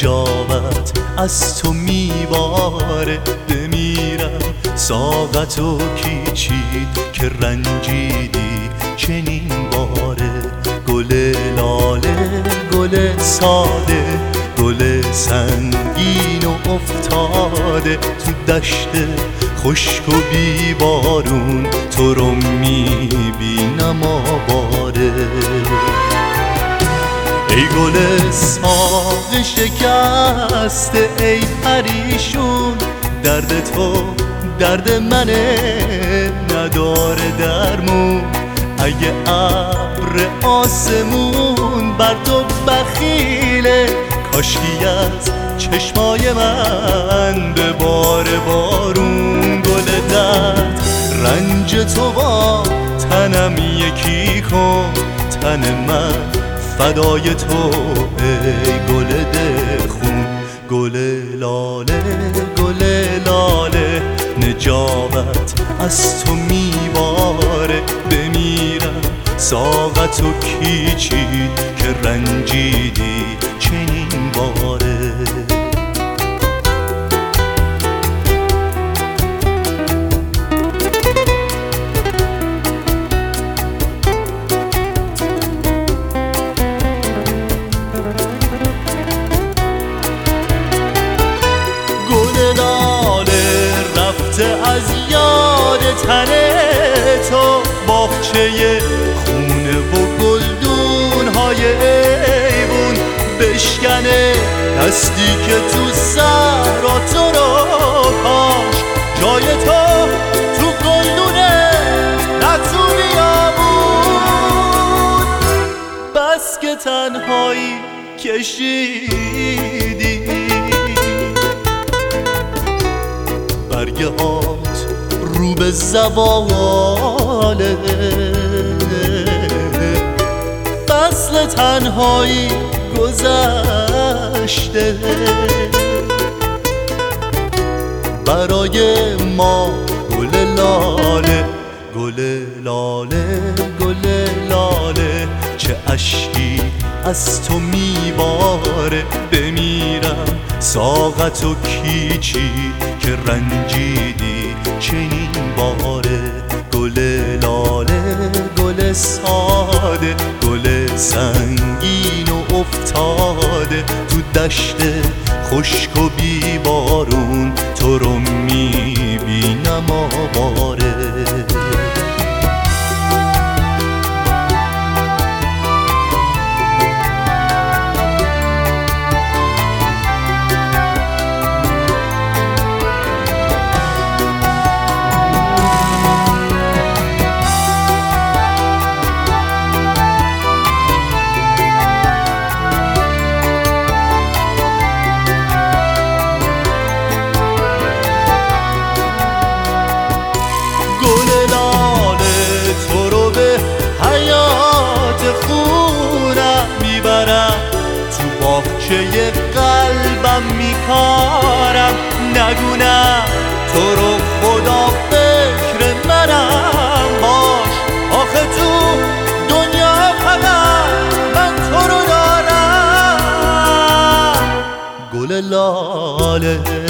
نجابت از تو میباره. بمیرم ساقتو کی چید که رنجیدی چنین باره. گل لاله گل ساده گل سنگین و افتاده تو دشت خشک و بی بارون. تو رو میبینم آواره. ای گل ساق شکسته ای پریشون، درد تو درد منه نداره درمون. اگه ابر آسمون بر تو بخیله، کاشکی از چشمای من به بار بارون. گل درد رنج تو با تنم یکی کن، تن من فدای تو ای گل دلخون. گل لاله گل لاله نجابت از تو میباره. بمیرم ساقتو کی چید که رنجیدی چنین باره. از یاد تن تو باغچه خونه و گلدون‌های ایوون بشکنه. دستی که تو صحرا تو رو کاش، جای تو گلدونه نه تو بیابون. بس که تنهایی کشیدی برگهات رو به زواله. فصل تنهایی گذشته، برای ما گل لاله گل لاله گل لاله. چه اشکی از تو میباره. بمیرم ساقتو کی چید که رنجیدی چنین باره. گل لاله گل ساده گل سنگین و افتاده تو دشت خشک و بی بارون. تو رو میبینم آواره. تو باغچه قلبم میکارم. نگونم تو رو خدا فکر منم باش. آخه تو دنیا فقط من تو رو دارم. گل لاله